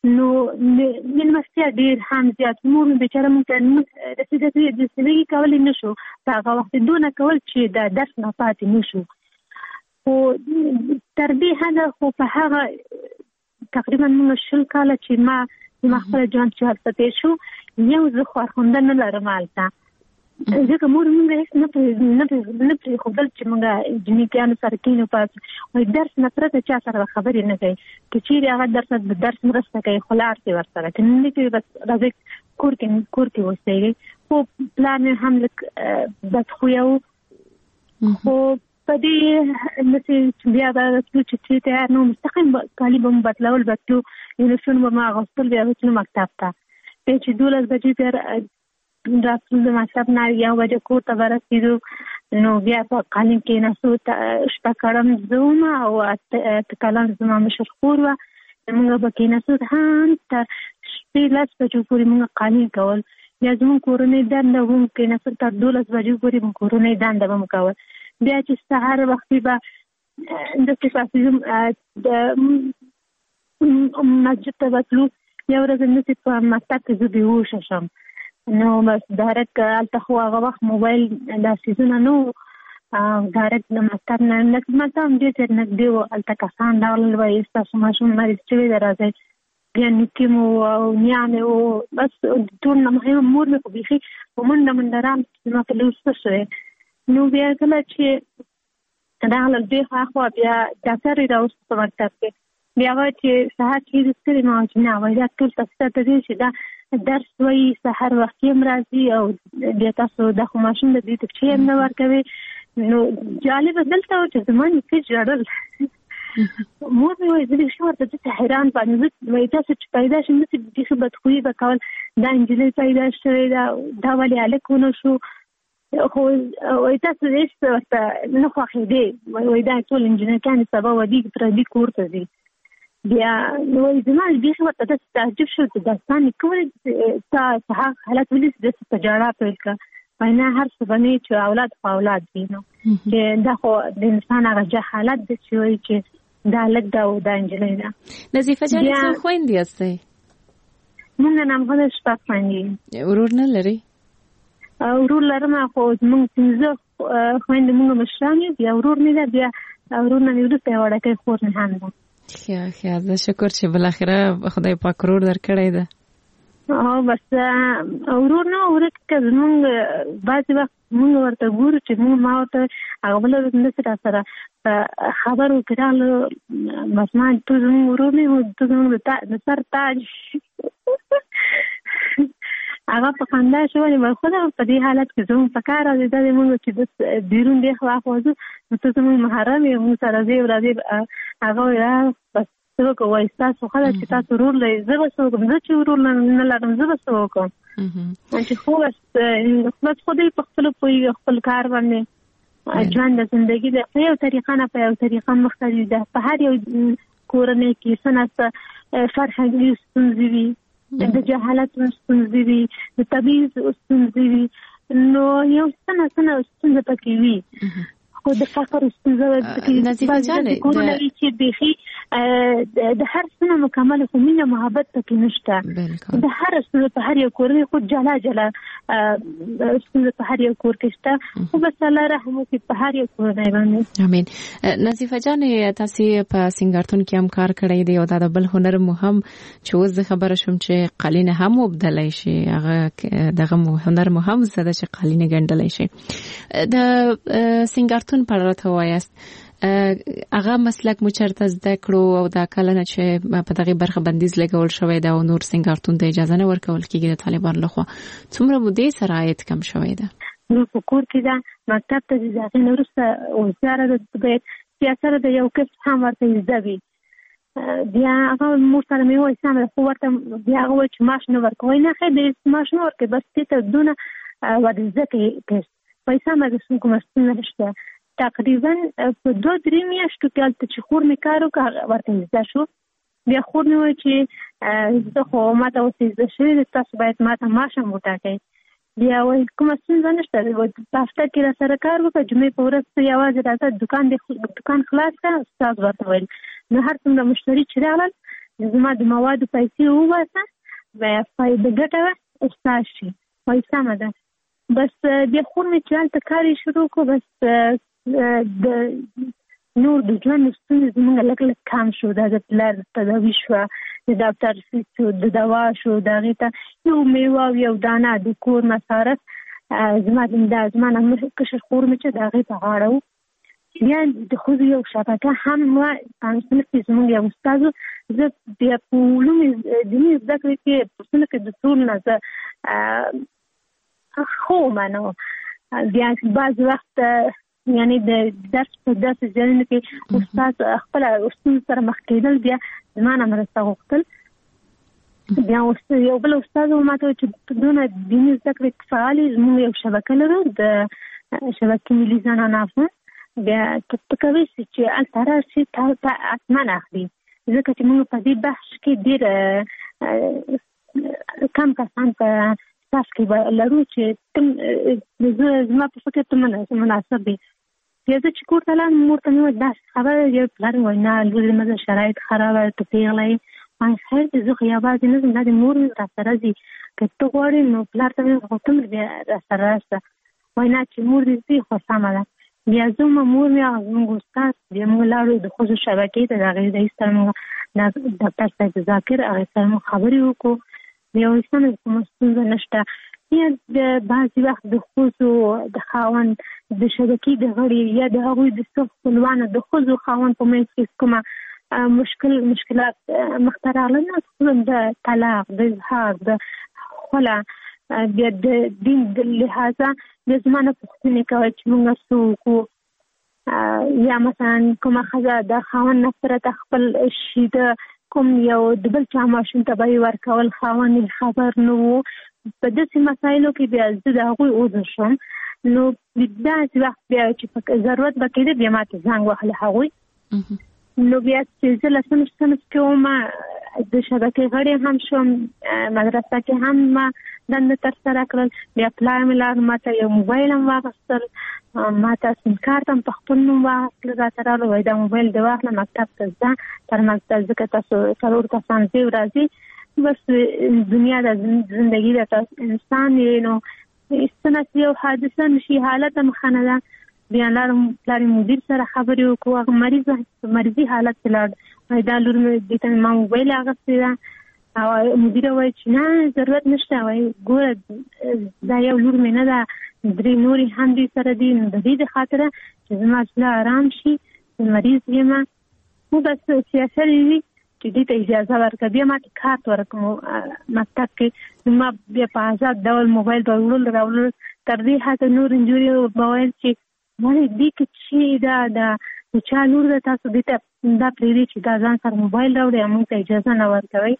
نو مېلمستیا ډېر هم زیات مور مې بیچاره موږ ته رسېدلې د سلګي کولی نه شو په هغه وخت دونه کول چې د درس نه پاتې نه شو. خو تر دې حده خو په هغه تقریبا موږ 20 کاله چې ما خپل ژوند چې هلته تېر شو یو زه خواخونده نه لرم هلته ځکه مور موږ هېڅ نه پرېښودل چې موږ جنیکیانو سره کېنو پاتې درس نه پرته چا سره خبرې نه کوي که چیرې هغه د درس مرسته کوي خو لاړ شي ورسره که نه کوي بس راځئ کور کې اوسېږئ. خو پلار مې هم لږ بدخویه و خو په دې نسې بیا به راتلو چې تیار نه مستقیم کالي به مو بدلول به تلو یونیفورم به مو اغوستل بیا به تلو مکتب ته بیا چې 12 بجې بیا راتلو د مکتب نه 1 بجې کور ته به رسېدو نو بیا په قالین کېناستو شپه کړم زه وم او 8 کلن زما مشر خور وه موږ به کېناستو هم تر شپې 10 بجو پورې موږ قالین کول بیا زموږ کورنۍ دنده به مو کېناستل تر 12 بجو پورې مو کورنۍ دنده به مو کول بیا چې سهار وختي به داسې پاڅېږم د مسجد ته به تلو یو ورځ همداسې په مکتب کې زه بېهوشه شم نو بس ډایرکټ هلته خو هغه وخت موبایل دا څیزونه نه وو ډایرکټ د مکتب نه مکتب هم ډېر نږدې وو هلته کسان راغلل وایي ستاسو ماشوم مریض شوی دی راځئ بیا نیکي مو او نیا مې وو بس ټول نه مهمه مور مې خو بیخي په منډه رام زما په لور څه شوی نو بیا کله چې راغلل دوی خواخوا بیا ډاکټر یې راوست په مکتب کې بیا وایي چې سهار چیرې ستړې ما چې نه وایي دا ټول تاسو ته دی چې دا درس وایي سهار وختي هم راځي او بیا تاسو دا خو ماشوم د دې ته پښې هم نه ورکوي نو جالبه دلته و چې زما نیکه ژړل مور مې وایي زه بیخي ورته داسې حیران پاتې وایي تاسو چې پیدا شم داسې بیخي بدخویي به کول دا نجلۍ پیدا شوې دا ولې هلک ونه شو خو وایي تاسو هېڅ ورته نه خوښېدې وایي دا ټول انجینرګانې سبا ودي پردي کور ته ځي بیا وایي زما بیخي ورته داسې تعجب شو چې داستان یې کولی تا هغه حالت ولې داسې په ژړا پیل کړه وایي نه هر څه به نه چې اولاد خو اولاد وي نو چې دا خو د انسان هغه حالت دی چې وایي چې دا هلک ده او دا نجلۍ ده. نظیفه جانې څو خویندې یاستئ؟ موږ نامغله 6 خویندې. ورور نه لرئ؟ ورور لرم خو موږ 15 خویندې موږ مشران یو بیا ورور مې ده بیا ورور نه مې وروسته یوه وړکۍ خور مې هم ده. ښه زه شکر چې بالاخره خدای پاک ورور درکړی ده. بس ورور نه ورک که زمونږ بعضې وخت مونږ ورته ګورو چې ما ورته هغه بله ورځ همداسې را سره په خبرو کې راغله بس ما ته زمونږ ورور نه ته زمونږ د سر تاج هغه په خندا شو ولې خو دا په دې حالت کې زمونږ په کار راځي دا مونږ چې بس بیرون دی خوا ځو نو ته زمونږ محرم یې مونږ سره ځې راځې هغه وایي بس څه وکړو وایي ستاسو ښه ده چې تاسو ورور لرئ زه به څه وکړم زه چې ورور نه لرم زه به څه وکړم چې خو بس خدای په خپلو پوهېږي خپل کار باندې ژوند د زندګي د په یو طریقه نه په یو طریقه مختلف ده په هر یو کورنۍ کې څه نه څه فرهنګي ستونزې وي د جهالت ستونزې وي د تبعیض ستونزې وي نو یو څه نه ستونزه پکې وي خو د فقر ستونزه نظیفه جانې کورونه وي چې بیخي د هر څه نه مکمل خو مینه محبت پکې نشته د هر ستونزه په هر یو کورنۍ خو جلا ستونزه په هر یو کور کې شته خو بس الله رحم وکړي په هر یو کورنۍ باندې امین. نظیفه جانې تاسې په سینګارتون کې هم کار کړی دی او دا د بل هنر مو هم چې اوس زه خبره شوم چې قالین هم وبدلی شي هغه دغه هنر مو هم زده چې قالین ګنډلی شي د سینګارتون په اړه راته ووایاست هغه مسلک مو چېرته زده کړو او دا کله نه چې په دغې برخه بندیز لګول شوی ده او نور سینګارتون ته اجازه نه ورکول کېږي د طالبانو لخوا څومره مودې سره عاید کم شوی ده؟ نو په کور کې ده مکتب ته ځي د هغې نه وروسته وزاره ده باید بیا سره د یو کسب هم ورته زده وي بیا هغه مور سره مې وویل سمه ده خو ورته بیا هغه وویل چې معاش نه ورکوي نه خیر دی معاش نه ورکوي بس دې ته دونه ور زده کوي پیسه مې د کومه ستونزه نشته تقریبا په 2-3 میاشتو کې هلته چې خور مې کار وکړ ورته زده شو بیا خور مې وویل چې زه خو ما ته اوس زده شوې ده تاسو باید ما ته معاش هم وټاکئ بیا وایي کومه ستونزه نشته په هفته کې را سره کار وکړه جمعې په ورځ ته یوازې راځه دکان خلاص کړه استاد ورته ویل نو هر څومره مشتري چې راغلل زما د موادو پیسې وباسه بیا فایده ګټه استاد شي پیسې مده بس د خور می چې حالت کاری شروع کو بس د نور د ژوند ستونزې زموږ لږ کم شو د پلار تداوی شو د ډاکټر شو د دوا شو د غیته یو میوه یو دانه د کور مصارف زما د زمانه کشر خور می چې د غیته غاړو بیا د خو یو شبکه هم ما پانسنه چې زموږ یو استاد زه بیا په علوم دیني زده کړې کې پسنه کې د ټول نه خو منو بیا بعض وخت یعنی د درس په داسې ځایونو کې استاد خپل استاد سره مخ کېدل بیا زمانه مرسته غوښتل بیا یو بل استاد ماته چې دونه دیني زده کړې فعال زموږ یو شبکه لرو د شبکې ملي زنانه افغان بیا کوي چې الترا شي ته اتمنه اخلي ځکه چې موږ په دې بحث کې ډېر کم کسان په تاسو کې لرو چې زما په فکر ته مناسب دي چې کور ته لاړم مور ته مې دا خبره یو پلار وینا لږ مزه شرایط خرابه ته پیغلې ما خیر دې زه خو یوازې نه زم د مور را سره دي که ته غواړې نو پلار ته مې غوښتل بیا را سره راسته وینا چې مور دې خو سمه ده بیا زما مور مې زموږ استاد بیا موږ لاړو د خصوصي شبکې ته د هغې رئیس سره موږ ډاکټر صاحب ذاکر هغې سره موږ خبرې وکړو بیا وایي سمه کومه ستونزه نشته یا د بعضې وخت د ښځو د خاوند د شبکې د غړي یا د هغوی د خپلوانو د ښځو خاوند په منځ کې کومه مشکلات مخته راغله نه د طلاق د اظهار د خلا بیا د دین د لحاظه د زمانه پوښتنې کوي چې موږ څه وکړو یا مثلا کومه ښځه د خاوند نه سره خپل شي د کوم یو د بل چا ماشوم ته به ورکول خاوند خبر نه و په داسې مسایلو کې بیا زه د هغوی عذر شوم نو داسې وخت بیا چې ضرورت به کېده بیا ما ته زنګ وهله هغوی نو بیا چې زه له صنف کې وم د شبکې غړی هم شوم مدرسه کې هم ما دنده ترسره کړل بیا پلار مې لاړ ما ته یو موبایل هم واخیستل ما ته سیم کارت هم په خپل نوم واخیستل راته راغله وایي دا موبایل دې واخله مکتب ته ځه تر مکتب ځکه تاسو څلور کسان ځئ راځئ بس دنیا د زندگی د انسان نو استناس یو حادثه نشي حالت مخنه ده بیا لاړم پلار مدیر سره خبرې وکړو هغه مریضي حالت کې لاړ وایي دا لور مې دې ته ما موبایل اخیستی ده او مدیر وایي چې نه ضرورت نشته وایي ګوره دا یو لور مې نه ده درې نورې هم دې سره دي نو د دې د خاطره چې زما زړه ارام شي مریض یم خو بس سیاست وي چې دې ته اجازه ورکړه بیا ما ته کارت ورکړم مکتب کې ما بیا په آزاد ډول موبایل راوړل تر دې حده نور انجوري موبایل چې مالې دې کې چې دا چا لور ده تاسو دې ته دا پرېږدي چې دا ځان سره موبایل راوړي موږ ته اجازه نه ورکوئ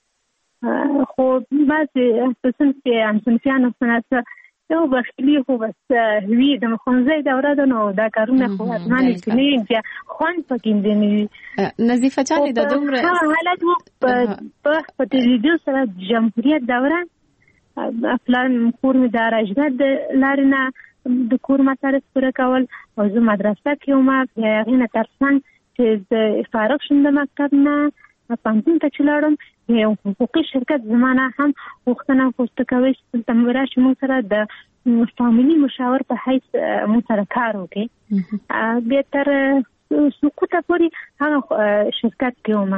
خو بعضې صنف کې همصنفیانو څه یو بخلي خو بس وي د ښوونځي دوره ده نو دا کارونه خو اتمانې چې نه وي بیا خوند پکې نه وي نظیفه جانې دا دومره حالت و په تلویزیون سره جمهوریت دوره پلار کور مې د اراجګر د لارې نه د کور مصارف پوره کول او زه مدرسه کې وم بیا هغې نه تر څنګ چې د فارغ شوم د مکتب نه پوهنتون ته چې لاړم یو حقوقي شرکت زما نه هم غوښتنه پوسته کوي چې دلته راشي موږ سره د فامیلي مشاور په حیث موږ سره کار وکړي بیا تر سقوطه پورې هغه شرکت کې وم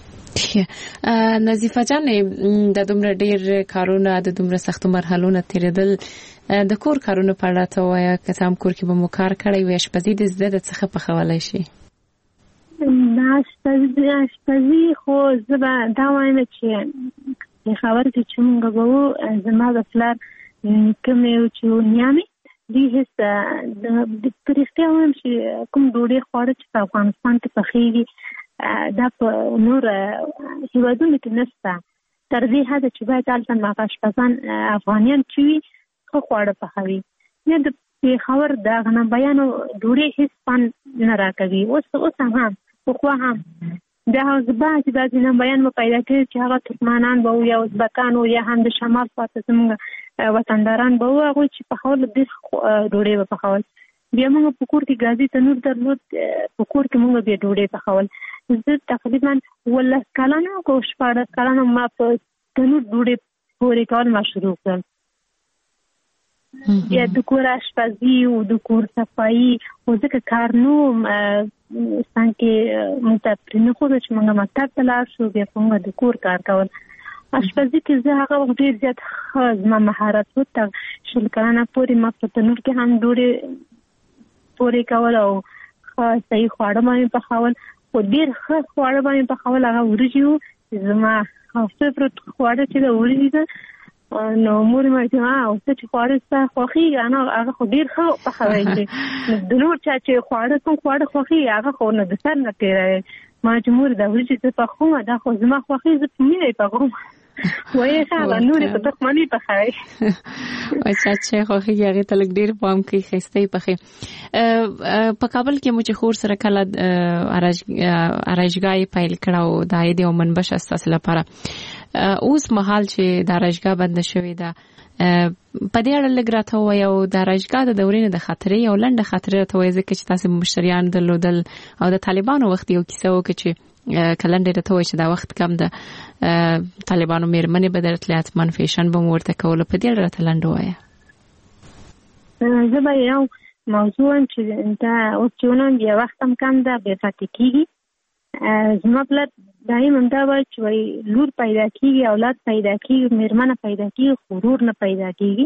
نظیفه جانې د دومره ډېر کارونه د دومره سختو مرحلو تیرېدل د کور کارونه په اړه ته وایه که ته هم کور کې به مو کار کړی وي اشپزي دې زده ده څه پخولی شي اشپزي خو زه به دا وایم چې خبر کې چې موږ به وو زما د پلار نیکه مې و چې نیا مې دوی هېڅ په رښتیا وایم چې کوم ډوډۍ خواړه چې په افغانستان کې پخېږي دا په نور هېوادونو کې نشته تر دې حده چې باید هلته هغه اشپزان افغانیان چې وي ښه خواړه پخوي یا د پېښور د غنمبیانو ډوډۍ هېڅ خوند نه راکوي اوس هم پخوا هم دا بعضې غنمبیان به پیدا کړي چې هغه ترکمنان به وو یا ازبکان وو یا هم د شمال خواته زموږ وطنداران به وو هغوی چې پخول ډېر ډوډۍ به پخول بیا موږ په کور کې ګازي تنور درلود په کور کې موږ بیا ډوډۍ پخول زه تقریبا 18 کلانو کو 14 کلانو ما په تنور ډوډۍ پورې کول ما شروع کړل. یا د کور آشپزي او د کور صفایي او ځکه کار نو څنګه متپرینه خو چې موږ مکتب ته لاړ شو بیا موږ د کور کار کول. آشپزي کې زه هغه ډېر زیات زما مهارت و ته شل کلانه پورې ما په تنور کې هم ډوډۍ پورې کول او صحیح خواړه باندې پخول او ډېر ښه خواړه باندې پخول. هغه ورجو زما فیورټ خواړه چې د ورجو نو مور مې او څه چې خواړه ستا خوښي نه هغه خو ډېر ښه پخوي چې د نور چا چې خواړه کوم خواړه خوښي هغه خو نه د سر نه تیری. ما چې مور دا ورجې زه پخوم دا خو زما خوښي زه په مینه پخوم وایي هغه نور په تخمني پخوي وایي چې خوښي هغه ته لږ ډېر پام کوي خسته پخې. په کابل کې مو چې خور سره کله اراجګای پیل کړو د عید او منبش اساس لپاره اوس مهال چې د راجګا بند شوې ده په دې اړه لږ راته وایي او د راجګا د دورې نه د خطرې او لنډه خطرې راته وایي ځکه چې تاسو مشتریان درلودل او د طالبانو وخت یو کیسه وکړي چې کلنډر راته وایي چې دا وخت کم د طالبانو میرمنې به درتلې اتمن فیشن به ورته کوله. په دې اړه راته لنډه وایي. زه به یو موضوع چې دا اوس چې ونه بیا وخت هم کم ده بیا پاتې کېږي. زما پلار دایم همدا وایي چې وایي لور پیدا کېږي اولاد پیدا کېږي میرمنه پیدا کېږي خو ورور نه پیدا کېږي.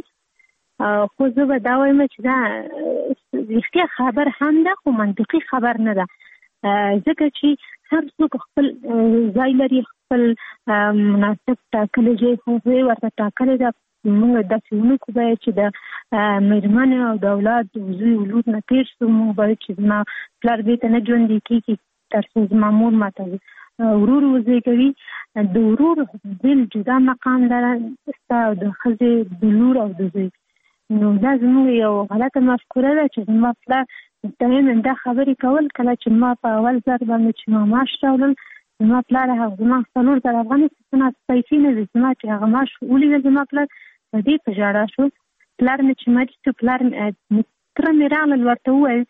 خو زه به دا وایم چې دا رښتیا خبر هم ده خو منطقي خبر نه ده ځکه چې هر څوک خپل ځای لري خپل مناسب ټاکلی ځای خو ورته ټاکلی ده. موږ داسې ونکړو باید چې د میرمنې او د اولاد د زوی ولود نه تېر شو. موږ باید چې زما پلار دې ته نه ژوندی کېږي تر څو زما مور ماته ورور وزېږوي. د ورور بېل جدا مقام لره ستا او د ښځې د لور او د زوی. نو دا زموږ یو غلطه مفکوره ده چې زما پلار دایم دا خبرې کول کله چې ما په اول ځل باندې چې ما معاش راوړل زما پلار هغه زما 4,000 افغانۍ پیسې نه دي زما چې هغه معاش ولیدل زما پلار په دې په ژړا شو. پلار مې چې مړ شو پلار تره مې راغلل ورته وویل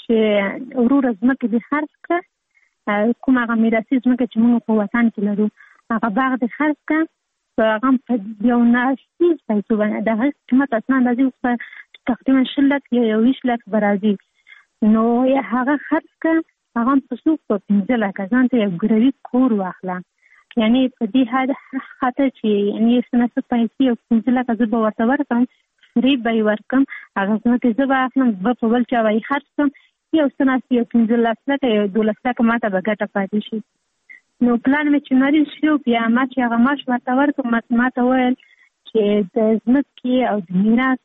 چې وروره ځمکې دې خرڅ کړه کوم هغه میراثي ځمکه چې موږ په وطن کې لرو هغه باغ دې خرڅ کړه په هغه په یو ناشتیز پیسو باندې د هغه قیمت اصلا راځي په تقریبا 20 لک یا 20 لک به راځي. نو هغه خرڅ کړه هغه په څو په 15 لک ځان ته یو ګروي کور واخله. یعنی په دې حد خاطر چې یعنی سنت پیسې او 15 لک زه به ورته ورکړم فری به ورکم هغه څنګه زه به اخلم په بل چا وای خرڅ کړم یو سناسي یو 15 لک یا 12 لک ماته به ګټه پاتې شي. نو پلان مې چې مریض شو بیا ما چې هغه معاش ورته ورکړم ماته ویل چې د ځمکې او د میراث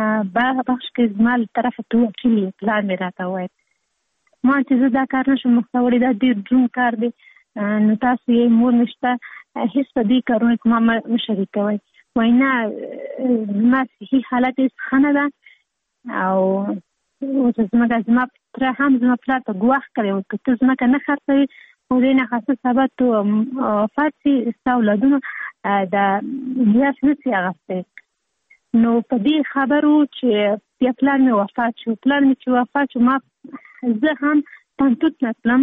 بخش کې زما له طرفه توکل پلان مې راته ویل. ما چې زه دا کار نشم مخته وړی دا ډېر دروند کار دی نو تاسو یې مور مې شته هېڅ په دې کارونه کې ما مه شریکوئ. وایي نه زما صحي حالت یې ښه نه ده او زما تره هم زما پلار ته ګواښ کړی و که ته ځمکه نه خرڅوي خو دې نه خاصه سبا ته وفات شي ستا اولادونو د میراث نه شي اخیستی. نو په دې خبرو چې بیا پلار مې وفات شو. پلار مې چې وفات شو ما زه هم پنتوت نه تلم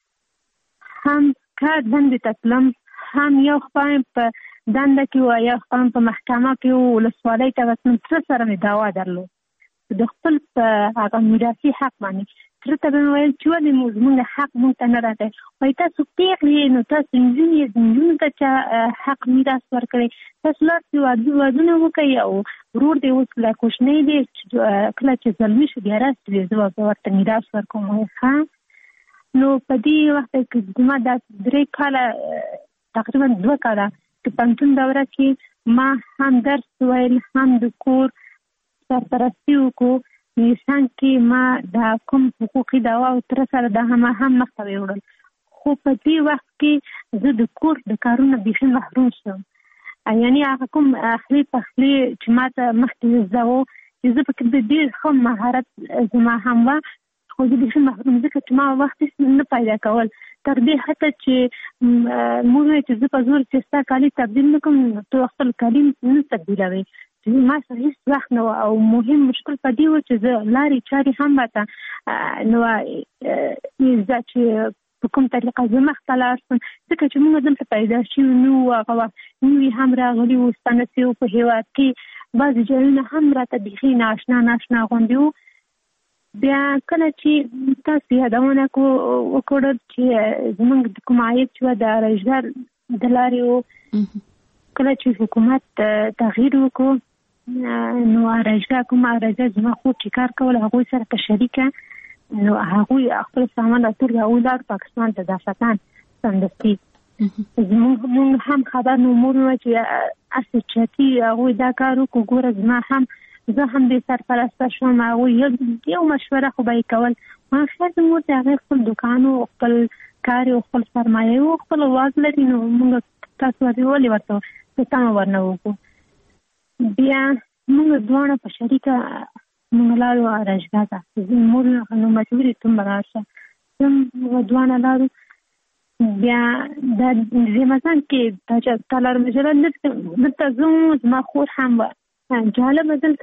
هم کار دندې ته تلم هم یو خپایم په دنده کې و یو خپایم په محکمه کې و ولسوالۍ ته وتلم. تره سره مې دعوا درلود د خپل په هغه میراثي حق باندې. تره ته به مې ویل چې ولې زموږ حق موږ ته نه راغی. وایي تاسو پیغلې یې نو تاسو نجونو ته چا حق میراث ورکړی تاسو لاړ ودونه وکړئ او ورور دې اوس لا کوچنی دی کله چې زلمي شو بیا راسي زه به ورته میراث ورکوم. وایي ښه. نو په دې وخت کې زما دا 3 کاله تقریبا 2 کاله په پوهنتون دوره کې ما هم درس ویل هم د کور سرپرستي وکړو. انسان کې ما دا کوم حقوقي دعوا او تر سره دا هم مخته وړل خو په دې وخت کې زه د کور د کارونو بیخي محروم شوم. یعنی هغه کوم اخلي پخلي چې ما ته مخکې زده وو چې زه پکې د ډېر ښه مهارت زما هم وه خو زه بیخي محروم ځکه چې ما وخت نه پیدا کول. تر دې حتی چې موږ چې زه په زور چې ستا کالي تبدیل نه کړم ته خپل کالي نه تبدیلوې. ما سره هیڅ وخت نه او مهم مشکل په دې و چې زه لارې چارې هم راته نو زه چې په کوم طریقه زه مخته لاړ شم، ځکه چې موږ دلته پیدا شوي نه وو، هغه وخت نوي هم راغلي وو، ستانه شوي په هېواد کې بعضې ځایونه هم راته بیخي ناشنا غوندې وو. بیا کله چې تاسو یادونه وکړل چې زموږ د کوم عاید چې د ارایشګر د لارې وو، کله چې حکومت تغییر وکړو نو ارایشګر کوم ارایشګر زما خور چې کار کول هغوی سره په شریکه، نو هغوی خپل سامان راټول هغوی لاړ پاکستان ته داستان سمدستي. موږ هم خبر نو مور وه چې هسې چټي هغوی دا کار وکړو، ګوره زه هم دې سرپرسته شوم، هغوی یو مشوره خو به یې کول. خیر زموږ د هغې خپل دوکان و، خپل کار و، خپل سرمایه و، خپل واک لري، نو موږ تاسو ولې ورته په تمه ورنه وکړو. بیا موږ دواړه په شریکه موږ لاړو ارایشګاه ته، مور نو مجبورې ته به لاړ شه، موږ دواړه لاړو. بیا د رمضان کې تالار مجله دلته زه زما خور هم وه. جالبه دلته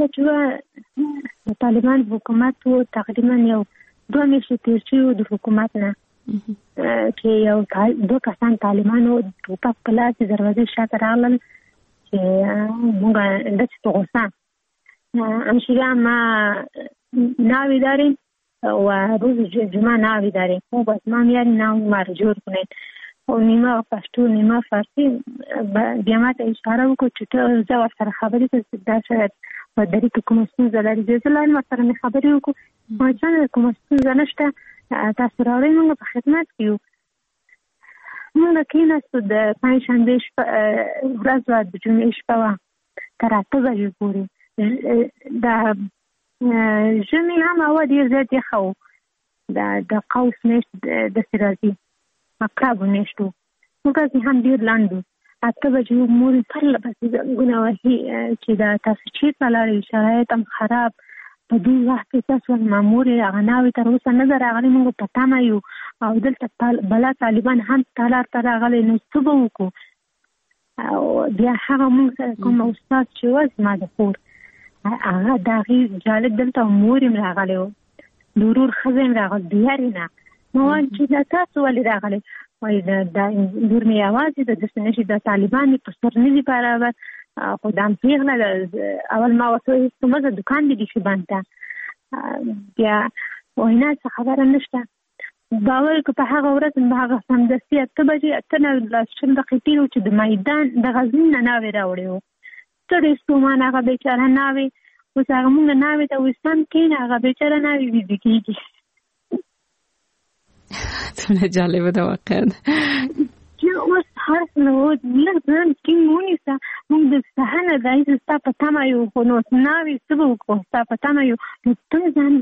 چې د طالبان حکومت و، تقریبا یو 2 میاشتې تېر شوي وو د حکومت نه، چې یو 2 کسان طالبان وو ټوپک په لاس د دروازې شاته راغلل، چې موږ داسې په غوسه همشیگه ما ناوی داریم و روز جمعه ناوی داریم، خوب از ما میاریم ناوی ما رو جور کنید و نیمه پشتو نیمه فارسی. بیا ما ته اشاره وکړو چې ته زه ورسره خبرې کوم دا شاید په درې کې کومه ستونزه لري. زه لاندې ورسره مې خبرې وکړو، ما چې کومه ستونزه نشته، تاسو راوړئ، موږ په خدمت کې یو. موږ کېناستو، د پنجشنبې ورځ وه، د جمعې شپه وه، تر 8 بجې پورې. د ژمي هم هوا ډېر زیات یخه و، د قوس میاشت داسې راځي، عقربو میاشت و، موږ هم ډېر لنډ و. 8 بجې مور پرله پسې زنګونه وهي چې دا تاسو چېرته لاړئ، شرایط هم خراب، په دې وخت کې تاسو مامور هغه ناوې تر اوسه نه ده راغلې، موږ په تمه یو، او دلته بلا طالبان هم تالار ته راغلی، نو څه به وکړو. بیا هغه موږ سره کوم استاد چې وه زما د خور، هغه د هغې جالب دلته مور یې راغلی و، د ورور ښځه یې راغلی، د یارې نه. ما ویل چې دا تاسو ولې راغلی؟ وایي دا لور مې یوازې ده، داسې نه شي د طالبان په سر نه دي برابر، خو دا هم پېغله ده. اول ما ورته ویل زموږ دوکان دې بیخي بند ده. بیا وایي نه څه خبره نشته. باور که په هغه ورځ به هغه سمدستي 8 بجې 8:20 دقیقې و چې د میدان د غزني نه ناوې راوړې وو. ستړی ستومان هغه بیچاره ناوې، اوس هغه مونږ ناوې ته وستان کېنه، هغه بیچاره ناوې ویده کېږي. څومره جالبه ده واقعا. اوس هر څه لږ ځان ټینګ ونیسه، موږ د سهار نه راهیسې ستا په تمه یو، خو نو ناوې څه به وکړو، ستا په تمه یو، نو ته ځان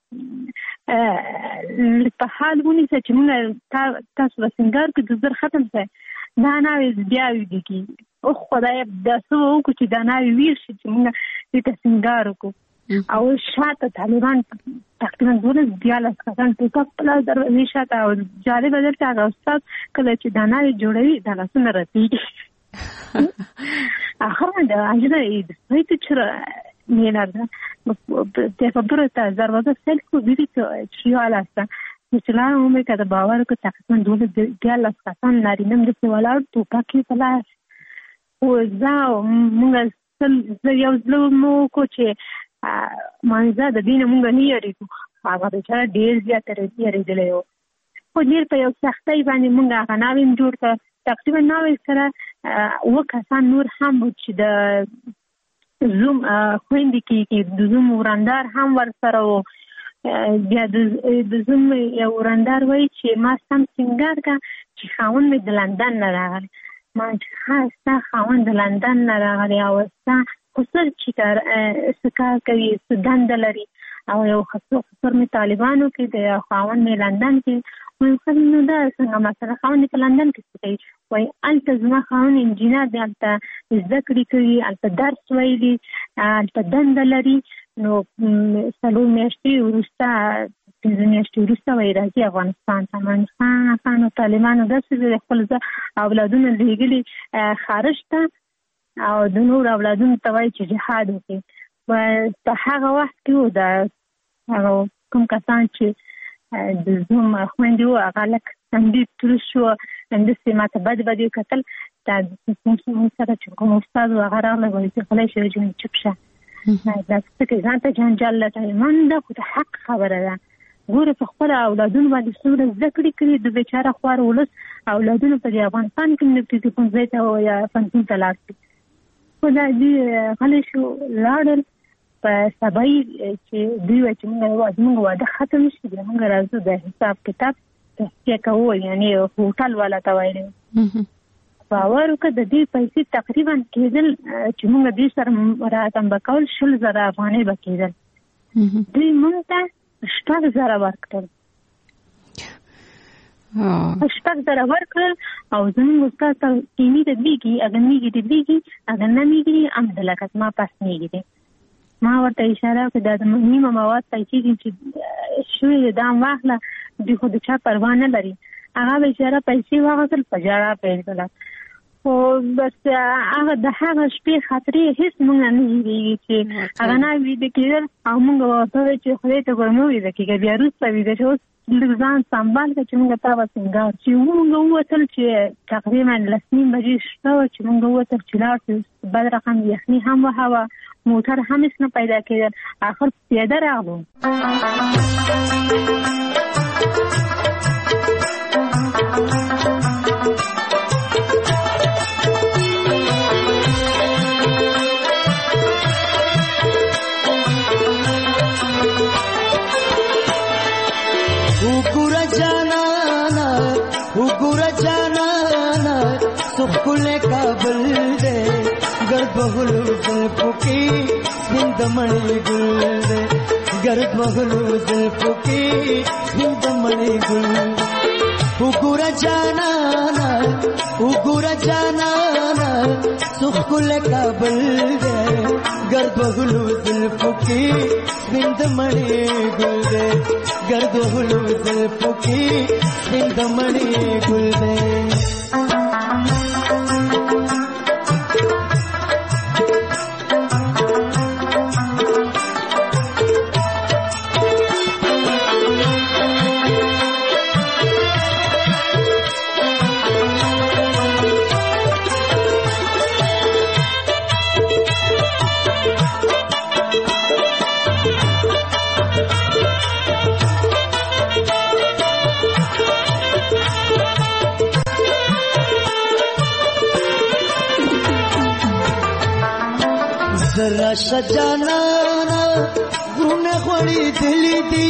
په حال ونیسه چې موږ تاسو به سینګار کړو، د زر ختم شي، دا ناوې بیا ویده کېږي. او خدایه دا څه به وکړو چې دا ناوې ویر شي چې موږ دې ته سینګار وکړو. او شاته طالبان تقریبا 12 کسان ټوپک په لاس دروازې شاته، او جالبه دلته هغه استاد کله چې دا ناوې جوړوي دا لاسونه رسېږي. آخر ده عجله ایده چرا میلرده تفبر تا دروازه سلک و بیدی چیو هسته مثلا عمری که باور که تقریبا 12 کسان نارینم دسته ولار ټوپک په لاس و زه موږ یو ځل مو کو چې مانزه د دینه مونږ نه یریږو، هغه بیچاره ډېر زیات یریدلی و، خو ډېر په یو سختۍ باندې مونږ هغه ناوې هم جوړ کړه. تقریبا ناوې سره 2 کسان نور هم و چې د زوم خویندې کې د زوم ورندار هم ورسره و. بیا د زوم یو ورندار وایي چې ما سم سینګار کړه چې خاوند مې د لندن نه راغلی. ما چې ښه ستا خاوند د لندن نه راغلی او ستا خسر چې څه کار کوي، څه دنده لري، او یو خسر مې طالبانو کې د خاوند مې لندن کې. وایي ښه نو دا څنګه مسله، خاوند په لندن کې څه کوي؟ وایي هلته زما خاوند انجینر دی، هلته زده کړې کوي، هلته درس ویلي، هلته دنده لري. نو 4 میاشتې وروسته 5 میاشتې وروسته وایي راځي افغانستان ته. افغانستان او طالبانو داسې خپل اولادونه لېږلي خارج ته، او د نور اولادونو ته وایي چې جهاد وکړي. په هغه وخت کې و د هغه کوم کسان چې د زوم خویندې وو هغه لږ اندې تر شو اندې ماته بد کتل دا څنګه سره چې کوم استاد هغه راغله وایي چې خلای شي چې چپ شه دا څه کې ځان ته جنجال لټای من دا خو حق خبره ده ګوره په خپل اولادونو باندې څومره ذکر کړی د بیچاره خوار ولس اولادونو په افغانستان کې نفتی په ځای ته یا پنځه طلاق خدا دې خلای شو لاړل په سبای چې دوی چې موږ واده ختم شي موږ راځو د حساب کتاب چې کوو یعنی هوټل والا ته وایي باور وکړه د دې پیسې تقریبا کېدل چې موږ دې سره راځم بکول 100,000 افغانۍ بکیدل دوی موږ ته 7,000 ورکړل 7,000 ورکړل او زموږ استاد ته کینی د دیږي اگر نه میږي ام د لکه ما پاس میږي ما ورته اشاره وکړه د نیمه مواد پیسې چې شوې دام واخله دوی خو د چا پروا نه لري هغه بیچاره پیسې واغستل په جړه پیل کړه خو بس هغه د هغه شپې خاطرې هیڅ موږ نه هېرېږي چې هغه نه ویده کېدل او موږ ورته چې خدای ته ګوره مه ویده کېږه بیا وروسته ویده چې اوس لږ ځان سنبال کړه چې موږ تا به سینګار چې موږ ووتل چې تقریبا 10:30 بجې شپه وه چې موږ ووتل چې لاړ شو بد رقم یخني هم وهوه موټر هم هېڅ نه پیدا کېدل آخر پیاده راغلو सुखुले काबल दे गर्द बहलू जुल्फों की हिंदमणि गुल दे गर्द बहलू जुल्फों की हिंदमणि गुल उगुरा जाना सुखुले काबल दे गर्द बहलू जुल्फों की हिंदमणि गुल दे गर्द बहलू जुल्फों की हिंदमणि गुल दे जरा सजाना गुने खोड़ी दिली दी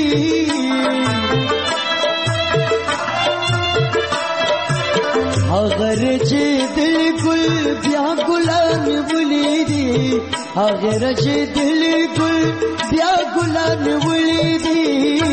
अगर जे दिल गुल ब्या गुलान बुली दी अगर जे दिल गुल ब्या गुलान बुली दी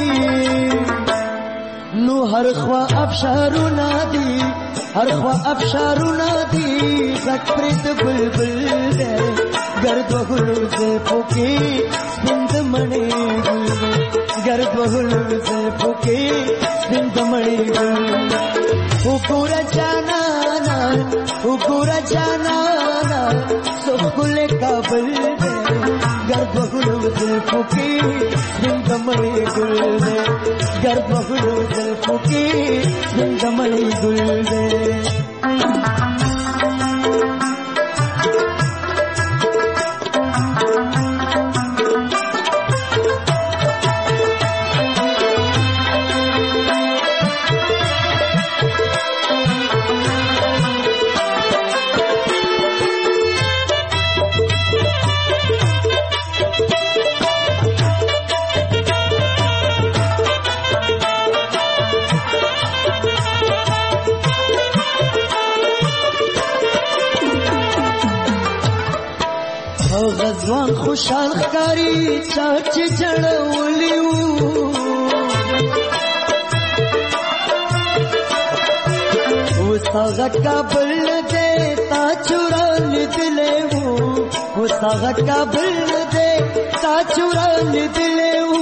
नु हर ख्वा अफशारुना दी हर ख्वा अफशारुना दी जकप्रीत बुलबुल दे गर्द बहलू जुल्फों की हिंदमणि गुल गर्द बहलू जुल्फों की हिंदमणि गुल उगुरा जाना सुखुले काबल दे गर्द बहलू जुल्फों की हिंदमणि गुल दे गर्द बहलू जुल्फों की हिंदमणि गुल दे غزوان خوشحال ښکاري چاچ جړولي وو هغه کابل دې تا چورا لیدلې وو هغه کابل دې تا چورا لیدلې وو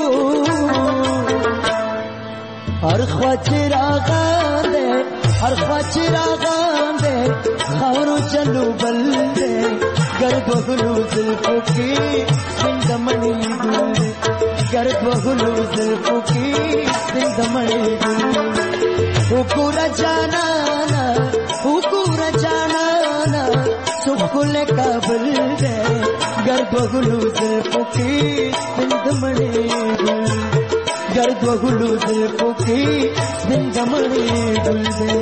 هر خوا چراغان دې خاورو چلو بل دې गर्द बहलू जुल्फों की हिंदमणि गुल गर्द बहलू जुल्फों की हिंदमणि गुल हुकुरा जानाना हुकुरा जानाना सुकुल काबल दे गर्दगुलू जुल्फुकी बिंदमणे गुल गर्दगुलू जुल्फुकी बिंदमणे गुल दे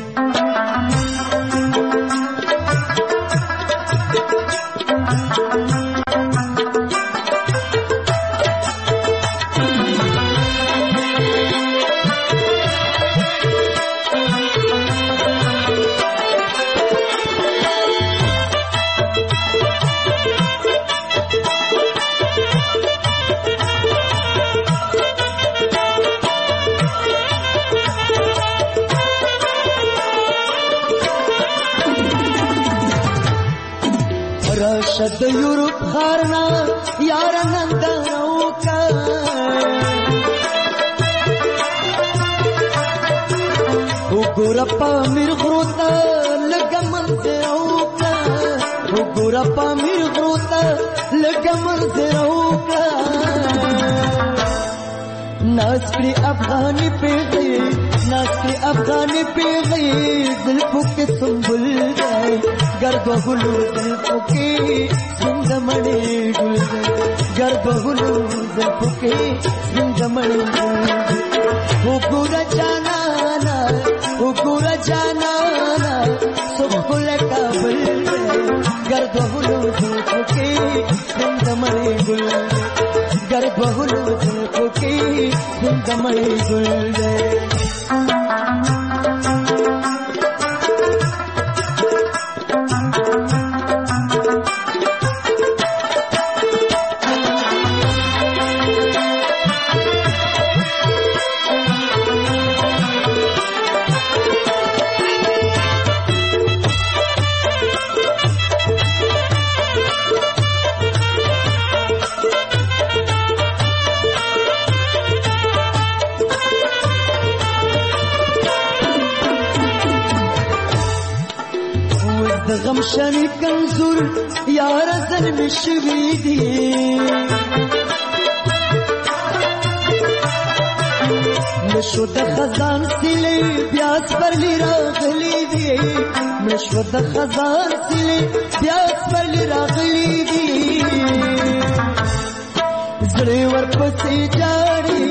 रशद यूरोप खारना यार नंदनों का हुकुरप्पा मिर्गुता लगमन zeroka हुकुरप्पा मिर्गुता लगमन zeroka नास्री अफगानी पे गई नास्री अफगानी पे गई जुल्फों के सुंबुल गए गर्दगुलू जुल्फों के सिंगमणि गुल गर्दगुलू जुल्फों के सिंगमणि गुल हुकुरा जानाना सुकुल काबल गर्दगुलू जुल्फों के सिंगमणि गुल गर्दगुलू जुल्फों के सिंगमणि गुल غمشاني كنزور يا رزل مشويدي مشو د خزان سیلی بیاس پر لی راغلی دی مشو د خزان سیلی بیاس پر لی راغلی دی زړی ورپسې جاړي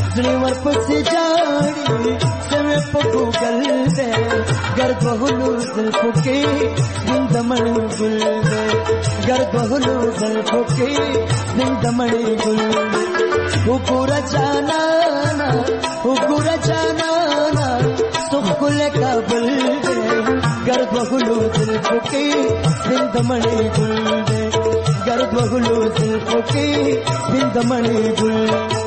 سمې په ګوګل دې ګردوهلو زلفو کې زندمړی ګل دې ګردوهلو زلفو کې زندمړی ګل हुकुरा जानाना सुकुल काबल दे गर्दगुलू जुल्फों के सिंदमणि गुल दे गर्दगुलू जुल्फों के सिंदमणि गुल